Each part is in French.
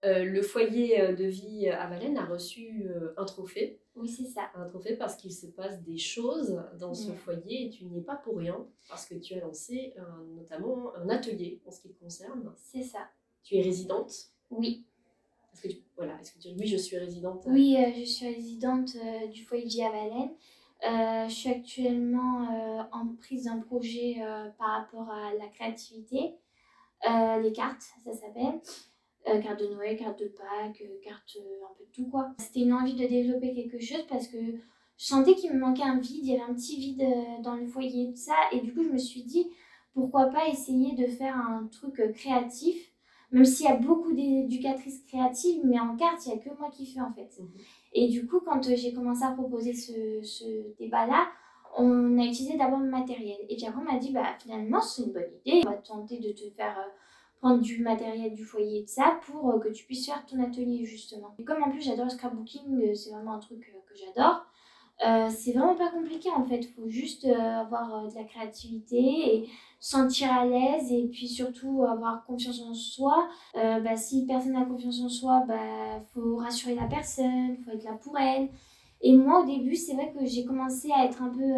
Le foyer de vie à Valène a reçu un trophée. Oui, c'est ça. Un trophée parce qu'il se passe des choses dans ce Ouais. foyer et tu n'y es pas pour rien parce que tu as lancé notamment un atelier en ce qui te concerne. C'est ça. Tu es résidente. Oui. Est-ce que tu dis oui, je suis résidente? Oui, je suis résidente du foyer de vie à Valène. Je suis actuellement en prise d'un projet par rapport à la créativité. Les cartes, ça s'appelle. Carte de Noël, carte de Pâques, carte un peu de tout quoi. C'était une envie de développer quelque chose parce que je sentais qu'il me manquait un vide, il y avait un petit vide dans le foyer, tout ça. Et du coup, je me suis dit, pourquoi pas essayer de faire un truc créatif, même s'il y a beaucoup d'éducatrices créatives, mais en carte, il n'y a que moi qui fais en fait. Et du coup, quand j'ai commencé à proposer ce débat-là, on a utilisé d'abord le matériel. Et puis après, on m'a dit, bah finalement, c'est une bonne idée. On va tenter de te faire prendre du matériel du foyer et de ça pour que tu puisses faire ton atelier justement. Et comme en plus j'adore le scrapbooking, c'est vraiment un truc que j'adore. C'est vraiment pas compliqué en fait, il faut juste avoir de la créativité et se sentir à l'aise et puis surtout avoir confiance en soi. Si personne n'a confiance en soi, faut rassurer la personne, faut être là pour elle. Et moi au début c'est vrai que j'ai commencé à être un peu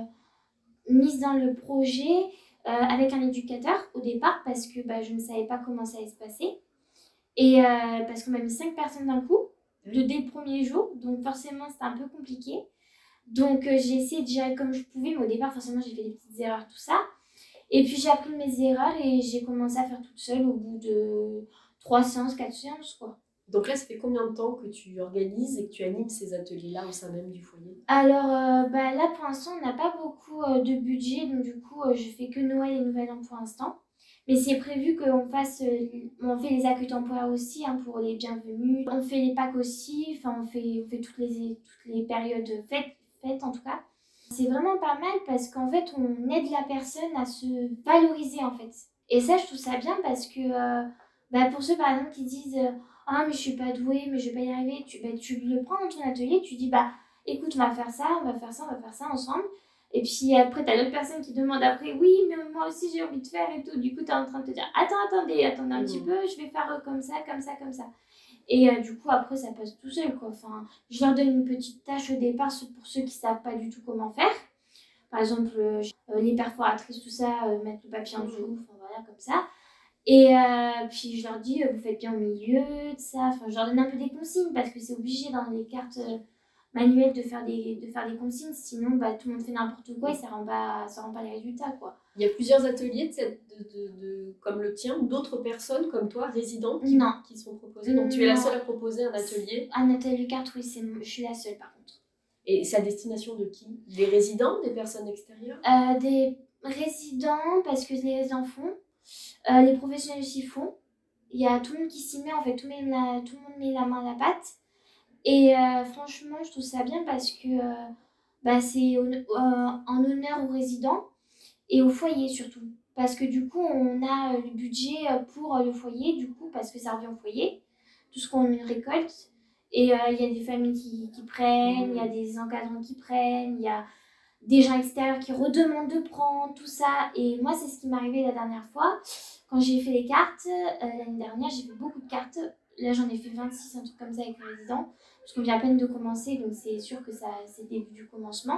mise dans le projet avec un éducateur au départ parce que je ne savais pas comment ça allait se passer. Et parce qu'on m'a mis 5 personnes d'un coup, dès le premier jour, donc forcément c'était un peu compliqué. Donc j'ai essayé de gérer comme je pouvais, mais au départ forcément j'ai fait des petites erreurs, tout ça. Et puis j'ai appris mes erreurs et j'ai commencé à faire toute seule au bout de 3 séances, 4 séances quoi. Donc là, ça fait combien de temps que tu organises et que tu animes ces ateliers-là au sein même du foyer? Alors là pour l'instant on n'a pas beaucoup de budget, donc du coup je fais que Noël et Nouvel An pour l'instant. Mais c'est prévu qu'on fasse, on fait les accueils temporaires aussi pour les bienvenus. On fait les Pâques aussi, enfin on fait toutes les périodes fêtes en tout cas. C'est vraiment pas mal parce qu'en fait on aide la personne à se valoriser en fait. Et ça je trouve ça bien parce que pour ceux par exemple qui disent ah mais je suis pas douée, mais je vais pas y arriver, tu le prends dans ton atelier, tu dis écoute on va faire ça, on va faire ça, on va faire ça ensemble. Et puis après, t'as d'autres personnes qui demandent après, oui, mais moi aussi j'ai envie de faire et tout. Du coup, t'es en train de te dire, attendez un petit peu, je vais faire comme ça, comme ça, comme ça. Et du coup, après, ça passe tout seul, quoi. Enfin, je leur donne une petite tâche au départ pour ceux qui savent pas du tout comment faire. Par exemple, les perforatrices, tout ça, mettre le papier en dessous, enfin voilà, comme ça. Et puis je leur dis, vous faites bien au milieu, de ça. Enfin, je leur donne un peu des consignes parce que c'est obligé dans les cartes manuelles de faire des consignes. Sinon, tout le monde fait n'importe quoi et ça rend pas les résultats, quoi. Il y a plusieurs ateliers comme le tien, d'autres personnes comme toi, résidentes, qui sont proposées. Donc tu es la seule à proposer un atelier? Un atelier carte, oui, je suis la seule par contre. Et c'est à destination de qui? Des résidents, des personnes extérieures? Des résidents, parce que les résidents font. Les professionnels aussi font. Il y a tout le monde qui s'y met, en fait, tout le monde met la main à la pâte. Et franchement, je trouve ça bien parce que c'est en honneur aux résidents et au foyer surtout. Parce que du coup, on a le budget pour le foyer, du coup, parce que ça revient au foyer, tout ce qu'on récolte. Et il y a des familles qui prennent, il y a des encadrants qui prennent, il y a des gens extérieurs qui redemandent de prendre, tout ça. Et moi, c'est ce qui m'est arrivé la dernière fois. Quand j'ai fait les cartes, l'année dernière, j'ai fait beaucoup de cartes. Là, j'en ai fait 26, un truc comme ça avec les résidents. Parce qu'on vient à peine de commencer, donc c'est sûr que c'est le début du commencement.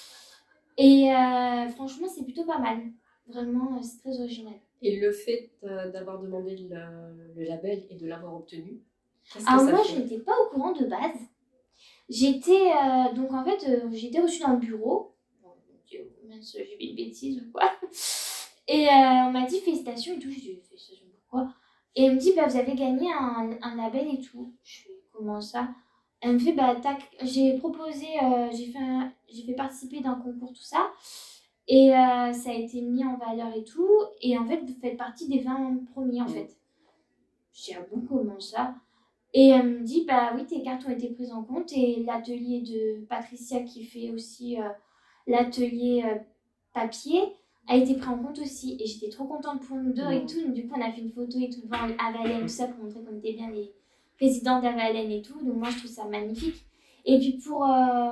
Et franchement, c'est plutôt pas mal. Vraiment, c'est très original. Et le fait d'avoir demandé le label et de l'avoir obtenu, qu'est-ce que Alors ça moi, fait? je n'étais pas au courant de base. J'étais donc en fait, j'étais reçue dans le bureau. Bon, mince, j'ai fait une bêtise ou quoi. Et on m'a dit félicitations et tout. J'ai dit félicitations pourquoi? Et elle me dit vous avez gagné un label et tout. Je fais comment ça? Elle me fait tac, j'ai proposé, j'ai fait participer d'un concours tout ça. Et ça a été mis en valeur et tout. Et en fait, vous faites partie des 20 premiers en fait. Je dis ah bon, comment ça? Et elle me dit oui, tes cartes ont été prises en compte. Et l'atelier de Patricia qui fait aussi l'atelier papier a été pris en compte aussi. Et j'étais trop contente pour nous deux et tout. Donc, du coup, on a fait une photo et tout devant Avalène, tout ça, pour montrer qu'on était bien les résidents d'Avalène et tout. Donc moi, je trouve ça magnifique. Et puis pour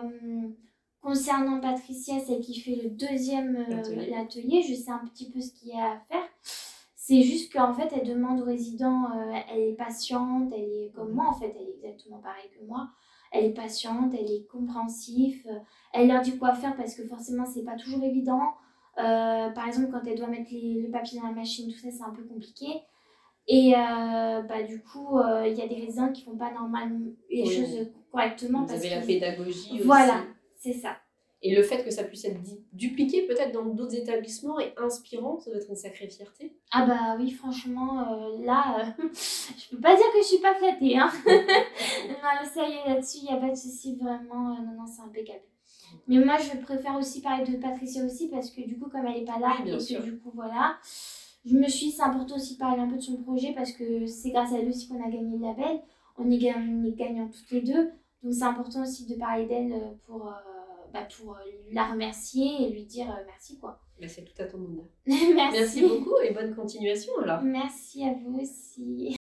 concernant Patricia, celle qui fait le deuxième l'atelier, je sais un petit peu ce qu'il y a à faire. C'est juste qu'en fait, elle demande aux résidents, elle est patiente, elle est comme moi en fait, elle est exactement pareille que moi. Elle est patiente, elle est compréhensive, elle leur dit quoi faire parce que forcément, c'est pas toujours évident. Par exemple, quand elle doit mettre le papier dans la machine, tout ça, c'est un peu compliqué. Et du coup, il y a des résidents qui font pas normalement les choses correctement. Vous avez la pédagogie voilà, aussi. C'est ça. Et le fait que ça puisse être dupliqué peut-être dans d'autres établissements et inspirant, ça doit être une sacrée fierté. Ah bah oui, franchement, là, je peux pas dire que je suis pas flattée. Hein. Non, ça y est, là-dessus, il n'y a pas de souci, vraiment. Non, c'est impeccable. Mais moi, je préfère aussi parler de Patricia aussi parce que du coup, comme elle n'est pas là, oui, bien sûr. que du coup, voilà, je me suis dit, c'est important aussi de parler un peu de son projet parce que c'est grâce à elle aussi qu'on a gagné le label. On est gagnants toutes les deux. Donc, c'est important aussi de parler d'elle pour la remercier et lui dire merci, quoi. C'est tout à ton honneur. Merci. Merci beaucoup et bonne continuation alors. Merci à vous aussi.